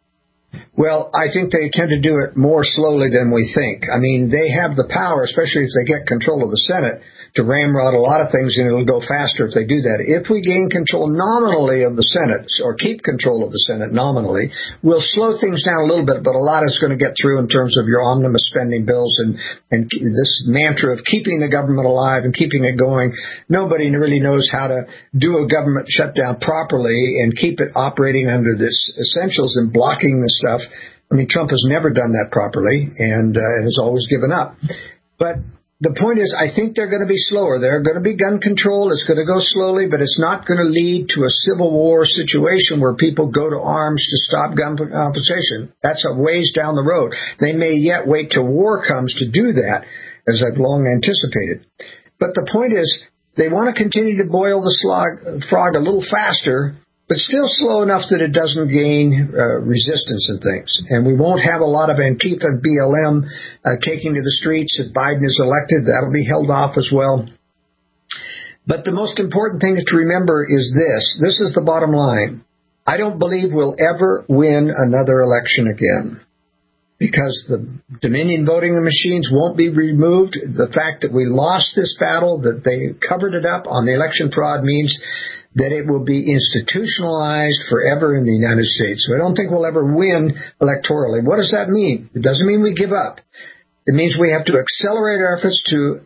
Well, I think they tend to do it more slowly than we think. I mean, they have the power, especially if they get control of the Senate, to ramrod a lot of things, and it'll go faster if they do that. If we gain control nominally of the Senate, or keep control of the Senate nominally, we'll slow things down a little bit, but a lot is going to get through in terms of your omnibus spending bills and this mantra of keeping the government alive and keeping it going. Nobody really knows how to do a government shutdown properly and keep it operating under this essentials and blocking the stuff. I mean, Trump has never done that properly and has always given up. But the point is, I think they're going to be slower. They're going to be gun control. It's going to go slowly, but it's not going to lead to a civil war situation where people go to arms to stop gun compensation. That's a ways down the road. They may yet wait till war comes to do that, as I've long anticipated. But the point is, they want to continue to boil the frog a little faster, but still slow enough that it doesn't gain resistance and things. And we won't have a lot of Antifa and BLM taking to the streets if Biden is elected. That'll be held off as well. But the most important thing to remember is this. This is the bottom line. I don't believe we'll ever win another election again, because the Dominion voting machines won't be removed. The fact that we lost this battle, that they covered it up on the election fraud, means that it will be institutionalized forever in the United States. So I don't think we'll ever win electorally. What does that mean? It doesn't mean we give up. It means we have to accelerate our efforts to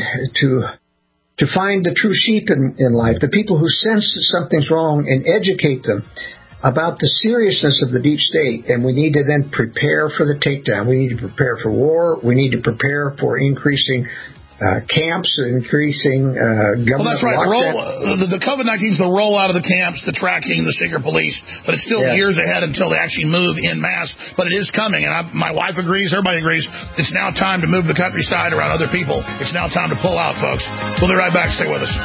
find the true sheep in life, the people who sense that something's wrong, and educate them about the seriousness of the deep state. And we need to then prepare for the takedown. We need to prepare for war. We need to prepare for increasing camps, increasing government. Well, that's right. The COVID-19 is the rollout of the camps, the tracking, the secret police, but it's still years ahead until they actually move en masse. But it is coming, and my wife agrees, everybody agrees, it's now time to move the countryside around other people. It's now time to pull out, folks. We'll be right back. Stay with us.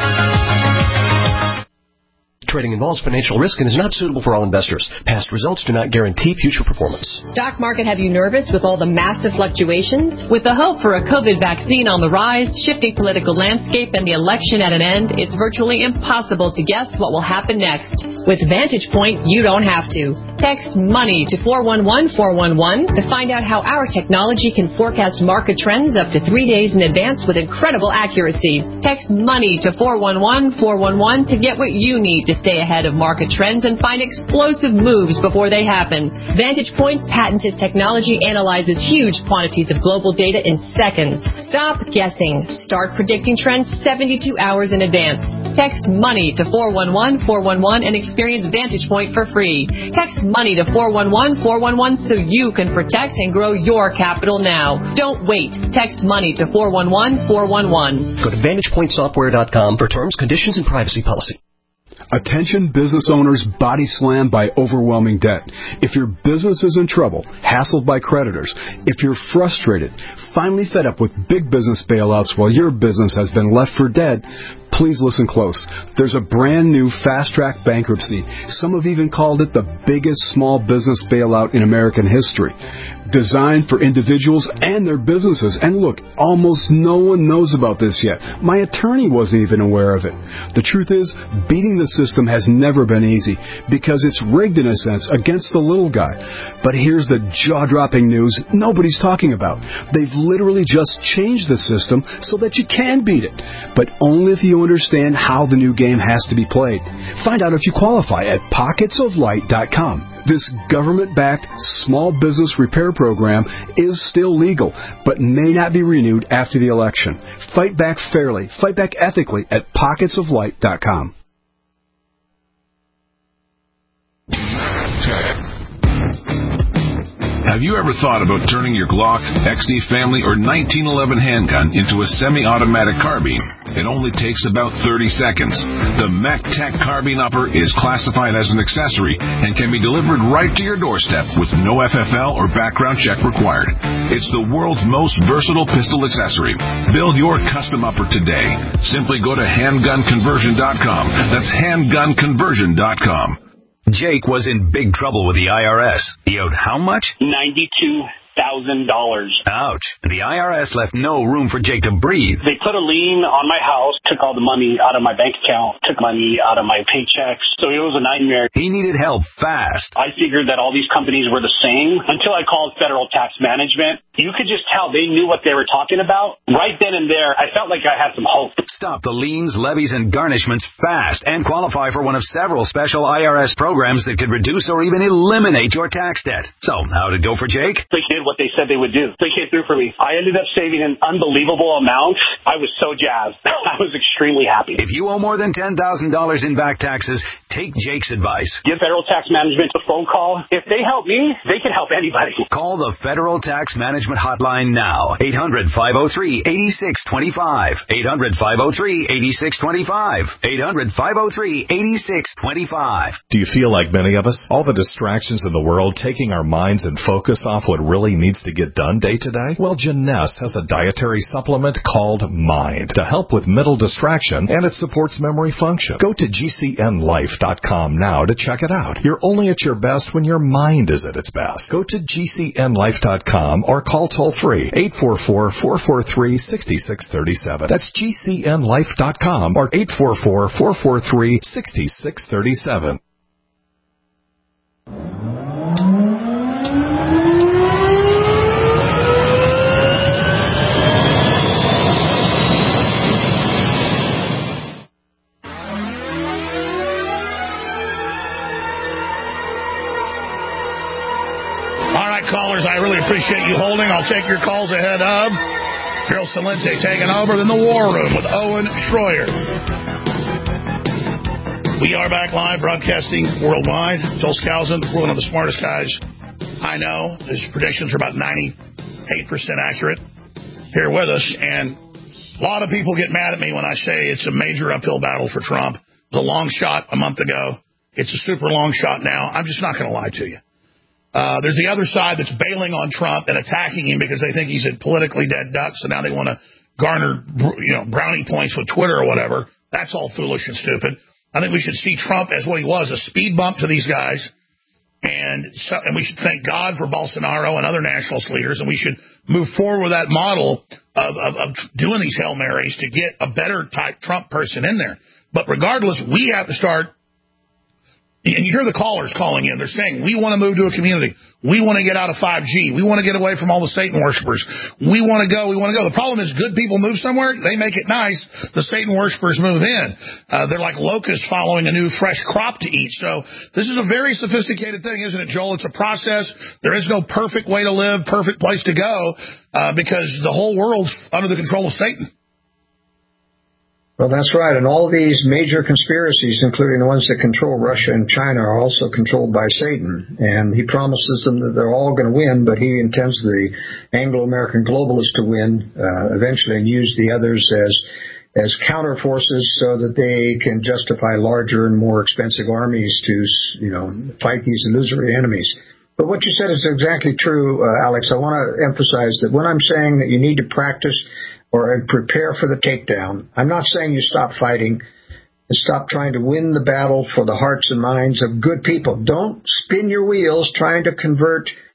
Trading involves financial risk and is not suitable for all investors. Past results do not guarantee future performance. Stock market have you nervous with all the massive fluctuations? With the hope for a COVID vaccine on the rise, shifting political landscape, and the election at an end, it's virtually impossible to guess what will happen next. With Vantage Point, you don't have to. Text MONEY to 411411 to find out how our technology can forecast market trends up to 3 days in advance with incredible accuracy. Text MONEY to 411411 to get what you need to stay ahead of market trends and find explosive moves before they happen. Vantage Point's patented technology analyzes huge quantities of global data in seconds. Stop guessing. Start predicting trends 72 hours in advance. Text MONEY to 411411 and experience Vantage Point for free. Text MONEY to 411411 so you can protect and grow your capital now. Don't wait. Text MONEY to 411411. Go to VantagePointSoftware.com for terms, conditions, and privacy policy. Attention business owners body slammed by overwhelming debt. If your business is in trouble, hassled by creditors, if you're frustrated, finally fed up with big business bailouts while your business has been left for dead, please listen close. There's a brand new fast-track bankruptcy. Some have even called it the biggest small business bailout in American history. designed for individuals and their businesses. And look, almost no one knows about this yet. My attorney wasn't even aware of it. The truth is, beating the system has never been easy because it's rigged in a sense against the little guy. But here's the jaw-dropping news nobody's talking about. They've literally just changed the system so that you can beat it, but only if you understand how the new game has to be played. Find out if you qualify at pocketsoflight.com. This government-backed small business repair program is still legal, but may not be renewed after the election. Fight back fairly, fight back ethically at pocketsoflight.com. Have you ever thought about turning your Glock, XD Family, or 1911 handgun into a semi-automatic carbine? It only takes about 30 seconds. The MechTech Carbine Upper is classified as an accessory and can be delivered right to your doorstep with no FFL or background check required. It's the world's most versatile pistol accessory. Build your custom upper today. Simply go to handgunconversion.com. That's handgunconversion.com. Jake was in big trouble with the IRS. He owed how much? $92,000. Ouch. The IRS left no room for Jake to breathe. They put a lien on my house, took all the money out of my bank account, took money out of my paychecks. So it was a nightmare. He needed help fast. I figured that all these companies were the same until I called Federal Tax Management. You could just tell they knew what they were talking about. Right then and there, I felt like I had some hope. Stop the liens, levies, and garnishments fast and qualify for one of several special IRS programs that could reduce or even eliminate your tax debt. So, how'd it go for Jake? They did what they said they would do. They came through for me. I ended up saving an unbelievable amount. I was so jazzed. I was extremely happy. If you owe more than $10,000 in back taxes, take Jake's advice. Give Federal Tax Management a phone call. If they help me, they can help anybody. Call the Federal Tax Management Hotline now. 800-503-8625. 800-503-8625. 800-503-8625. Do you feel like many of us? All the distractions in the world taking our minds and focus off what really needs to get done day to day? Well, Jeunesse has a dietary supplement called Mind to help with mental distraction, and it supports memory function. Go to GCNlife.com now to check it out. You're only at your best when your mind is at its best. Go to GCNlife.com or call toll-free 844-443-6637. That's GCNlife.com or 844-443-6637. Callers, I really appreciate you holding. I'll take your calls ahead of Phil Salente taking over in the War Room with Owen Schroyer. We are back live, broadcasting worldwide. Joel Skousen, one of the smartest guys I know. His predictions are about 98% accurate here with us. And a lot of people get mad at me when I say it's a major uphill battle for Trump. It was a long shot a month ago. It's a super long shot now. I'm just not going to lie to you. There's the other side that's bailing on Trump and attacking him because they think he's a politically dead duck, so now they want to garner, brownie points with Twitter or whatever. That's all foolish and stupid. I think we should see Trump as what he was, a speed bump to these guys, and we should thank God for Bolsonaro and other nationalist leaders, and we should move forward with that model of doing these Hail Marys to get a better type Trump person in there. But regardless, we have to start. And you hear the callers calling in. They're saying, we want to move to a community. We want to get out of 5G. We want to get away from all the Satan worshipers. We want to go. The problem is good people move somewhere. They make it nice. The Satan worshipers move in. They're like locusts following a new fresh crop to eat. So this is a very sophisticated thing, isn't it, Joel? It's a process. There is no perfect way to live, perfect place to go, because the whole world's under the control of Satan. Well, that's right. And all these major conspiracies, including the ones that control Russia and China, are also controlled by Satan. And he promises them that they're all going to win, but he intends the Anglo-American globalists to win eventually and use the others as counter forces so that they can justify larger and more expensive armies to, fight these illusory enemies. But what you said is exactly true, Alex. I want to emphasize that when I'm saying that you need to practice or prepare for the takedown, I'm not saying you stop fighting and stop trying to win the battle for the hearts and minds of good people. Don't spin your wheels trying to convert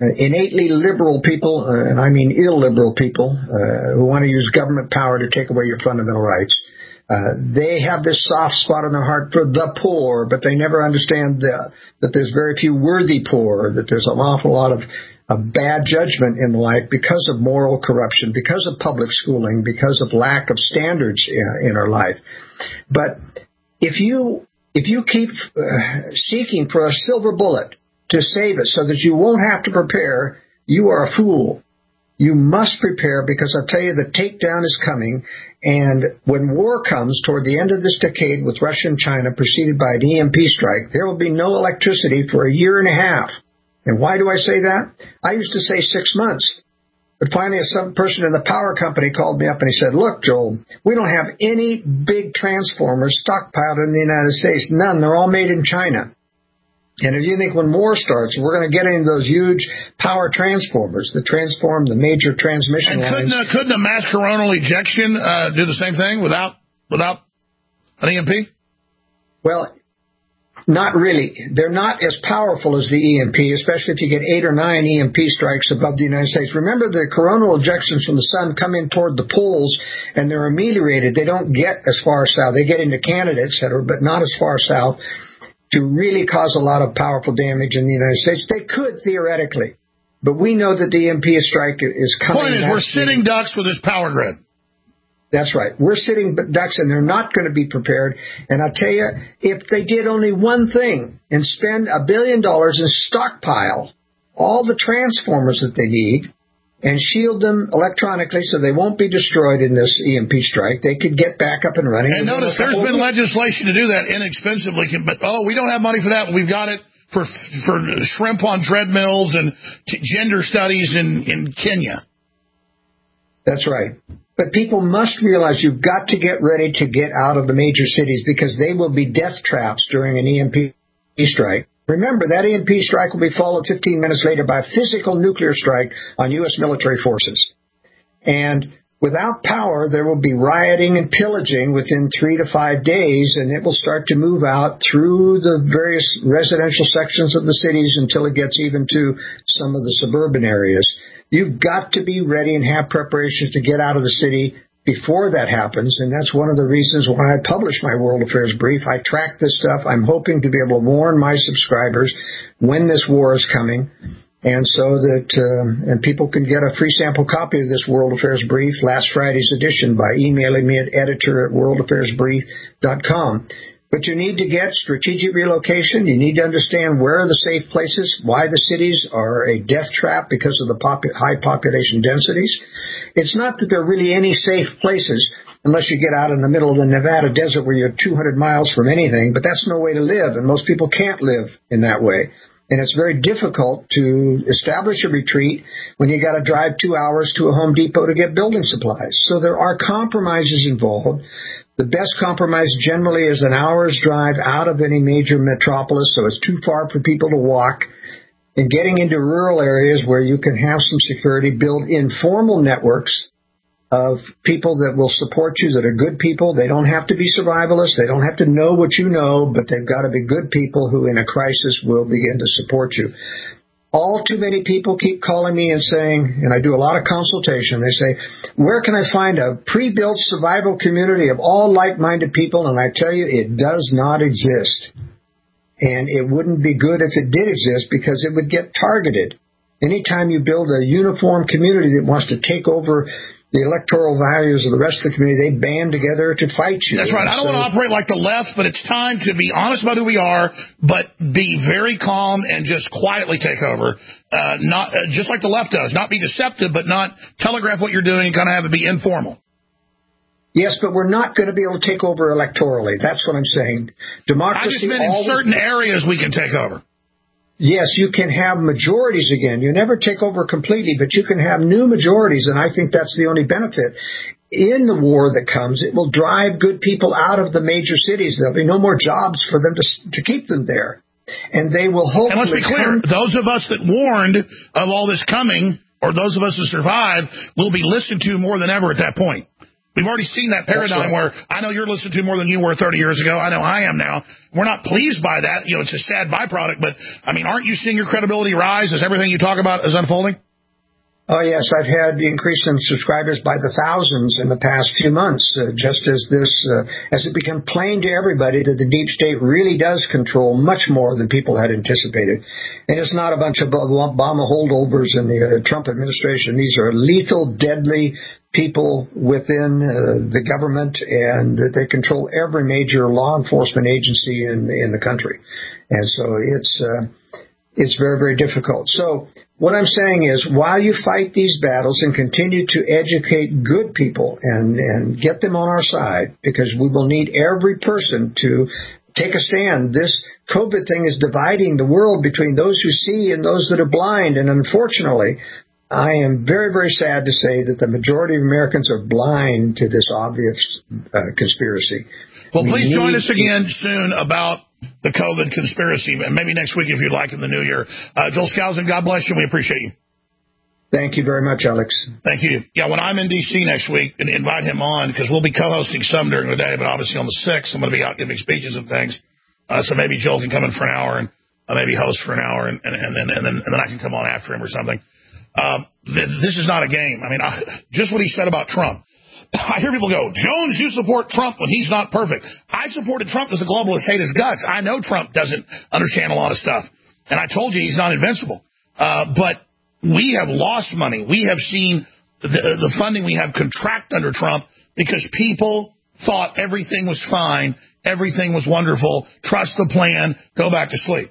innately liberal people, and I mean illiberal people, who want to use government power to take away your fundamental rights. They have this soft spot in their heart for the poor, but they never understand that there's very few worthy poor, that there's an awful lot of bad judgment in life because of moral corruption, because of public schooling, because of lack of standards in our life. But if you keep seeking for a silver bullet to save it so that you won't have to prepare, you are a fool. You must prepare, because I'll tell you, the takedown is coming. And when war comes toward the end of this decade with Russia and China, preceded by an EMP strike, there will be no electricity for a year and a half. And why do I say that? I used to say 6 months. But finally, some person in the power company called me up and he said, look, Joel, we don't have any big transformers stockpiled in the United States. None. They're all made in China. And if you think when war starts, we're going to get into those huge power transformers that transform the major transmission lines. And couldn't a mass coronal ejection do the same thing without an EMP? Well, not really. They're not as powerful as the EMP, especially if you get 8 or 9 EMP strikes above the United States. Remember, the coronal ejections from the sun come in toward the poles, and they're ameliorated. They don't get as far south. They get into Canada, et cetera, but not as far south to really cause a lot of powerful damage in the United States. They could, theoretically, but we know that the EMP strike is coming. The point is, we're sitting ducks with this power grid. That's right. We're sitting ducks, and they're not going to be prepared. And I'll tell you, if they did only one thing and spend $1 billion and stockpile all the transformers that they need and shield them electronically so they won't be destroyed in this EMP strike, they could get back up and running. And notice there's been legislation to do that inexpensively, but, we don't have money for that. We've got it for shrimp on treadmills and gender studies in Kenya. That's right. But people must realize you've got to get ready to get out of the major cities, because they will be death traps during an EMP strike. Remember, that EMP strike will be followed 15 minutes later by a physical nuclear strike on U.S. military forces. And without power, there will be rioting and pillaging within 3 to 5 days, and it will start to move out through the various residential sections of the cities until it gets even to some of the suburban areas. You've got to be ready and have preparations to get out of the city before that happens, and that's one of the reasons why I published my World Affairs Brief. I track this stuff. I'm hoping to be able to warn my subscribers when this war is coming, and so that and people can get a free sample copy of this World Affairs Brief, last Friday's edition, by emailing me at editor@worldaffairsbrief.com. But you need to get strategic relocation. You need to understand where are the safe places, why the cities are a death trap because of the high population densities. It's not that there are really any safe places unless you get out in the middle of the Nevada desert where you're 200 miles from anything, but that's no way to live, and most people can't live in that way. And it's very difficult to establish a retreat when you got to drive 2 hours to a Home Depot to get building supplies. So there are compromises involved. The best compromise generally is an hour's drive out of any major metropolis, so it's too far for people to walk. And getting into rural areas where you can have some security, build informal networks of people that will support you, that are good people. They don't have to be survivalists. They don't have to know what you know, but they've got to be good people who in a crisis will begin to support you. All too many people keep calling me and saying, and I do a lot of consultation, they say, where can I find a pre-built survival community of all like-minded people? And I tell you, it does not exist. And it wouldn't be good if it did exist, because it would get targeted. Anytime you build a uniform community that wants to take over the electoral values of the rest of the community, they band together to fight you. That's right. I don't want to operate like the left, but it's time to be honest about who we are, but be very calm and just quietly take over. Not just like the left does. Not be deceptive, but not telegraph what you're doing and kind of have it be informal. Yes, but we're not going to be able to take over electorally. That's what I'm saying. Democracy. I just meant in certain areas we can take over. Yes, you can have majorities again. You never take over completely, but you can have new majorities, and I think that's the only benefit. In the war that comes, it will drive good people out of the major cities. There'll be no more jobs for them to keep them there. And they will hopefully... And let's be clear, those of us that warned of all this coming, or those of us who survived, will be listened to more than ever at that point. We've already seen that paradigm where I know you're listening to more than you were 30 years ago. I know I am now. We're not pleased by that. You know, it's a sad byproduct, but, I mean, aren't you seeing your credibility rise as everything you talk about is unfolding? Oh, yes. I've had the increase in subscribers by the thousands in the past few months, just as as it became plain to everybody that the deep state really does control much more than people had anticipated. And it's not a bunch of Obama holdovers in the Trump administration. These are lethal, deadly people within the government, and that they control every major law enforcement agency in the country. And so it's very, very difficult. So what I'm saying is, while you fight these battles and continue to educate good people and get them on our side, because we will need every person to take a stand. This COVID thing is dividing the world between those who see and those that are blind. And unfortunately, I am very, very sad to say that the majority of Americans are blind to this obvious conspiracy. Well, please join us again soon about the COVID conspiracy, and maybe next week if you'd like in the new year. Joel Skousen, God bless you. We appreciate you. Thank you very much, Alex. Thank you. Yeah, when I'm in D.C. next week, and invite him on, because we'll be co-hosting some during the day, but obviously on the 6th, I'm going to be out giving speeches and things. So maybe Joel can come in for an hour and maybe host for an hour, and then I can come on after him or something. This is not a game. I mean, just what he said about Trump. I hear people go, Jones, you support Trump when he's not perfect. I supported Trump because the globalists hate his guts. I know Trump doesn't understand a lot of stuff. And I told you he's not invincible. But we have lost money. We have seen the funding we have contract under Trump because people thought everything was fine, everything was wonderful, trust the plan, go back to sleep.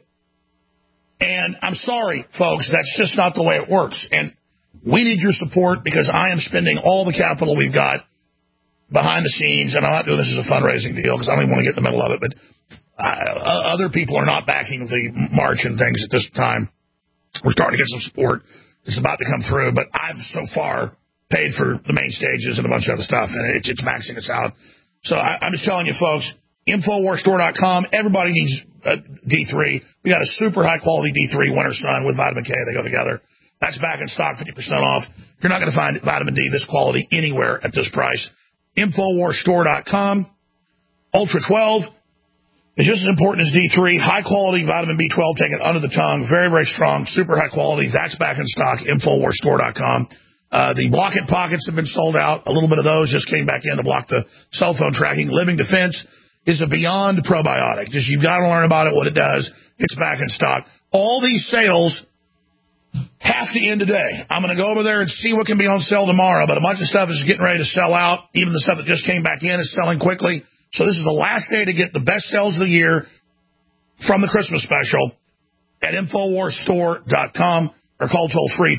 And I'm sorry, folks, that's just not the way it works. And we need your support because I am spending all the capital we've got behind the scenes, and I'm not doing this as a fundraising deal because I don't even want to get in the middle of it, but other people are not backing the march and things at this time. We're starting to get some support. It's about to come through, but I've so far paid for the main stages and a bunch of other stuff, and it's maxing us out. So I'm just telling you, folks, InfoWarsStore.com. Everybody needs D3. We got a super high-quality D3 Winter Sun with vitamin K. They go together. That's back in stock, 50% off. You're not going to find vitamin D this quality anywhere at this price. InfoWarsStore.com. Ultra 12 is just as important as D3. High-quality vitamin B12 taken under the tongue. Very, very strong. Super high quality. That's back in stock. InfoWarsStore.com. The Block It Pockets have been sold out. A little bit of those just came back in to block the cell phone tracking. Living Defense is a beyond probiotic. Just you've got to learn about it, what it does. It's back in stock. All these sales have to end today. I'm going to go over there and see what can be on sale tomorrow, but a bunch of stuff is getting ready to sell out. Even the stuff that just came back in is selling quickly. So this is the last day to get the best sales of the year from the Christmas special at InfoWarsStore.com or call toll-free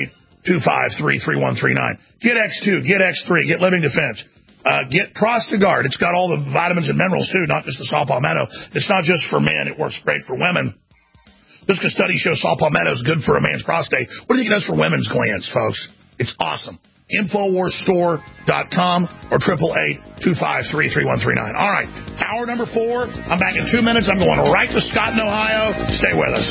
888-253-3139. Get X2, get X3, get Living Defense. Get Prostagard. It's got all the vitamins and minerals, too, not just the saw palmetto. It's not just for men. It works great for women. Just because studies show saw palmetto is good for a man's prostate. What do you think it does for women's glands, folks? It's awesome. InfoWarsStore.com or 888-253-3139. All right, hour number 4. I'm back in 2 minutes. I'm going right to Scotton, Ohio. Stay with us.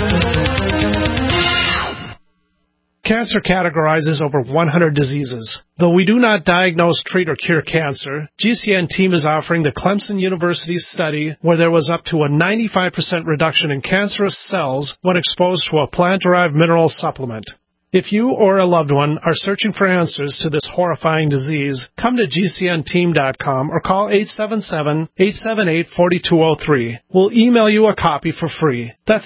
Cancer categorizes over 100 diseases. Though we do not diagnose, treat, or cure cancer, GCN team is offering the Clemson University study where there was up to a 95% reduction in cancerous cells when exposed to a plant-derived mineral supplement. If you or a loved one are searching for answers to this horrifying disease, come to GCNteam.com or call 877-878-4203. We'll email you a copy for free. That's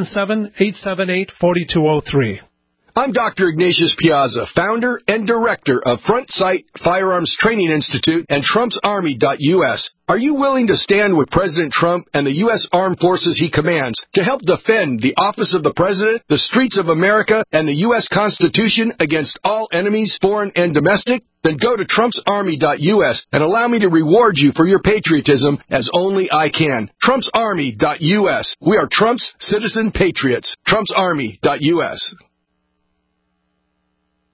877-878-4203. I'm Dr. Ignatius Piazza, founder and director of Front Sight Firearms Training Institute and TrumpsArmy.us. Are you willing to stand with President Trump and the U.S. Armed Forces he commands to help defend the office of the President, the streets of America, and the U.S. Constitution against all enemies, foreign and domestic? Then go to TrumpsArmy.us and allow me to reward you for your patriotism as only I can. TrumpsArmy.us. We are Trump's citizen patriots. TrumpsArmy.us.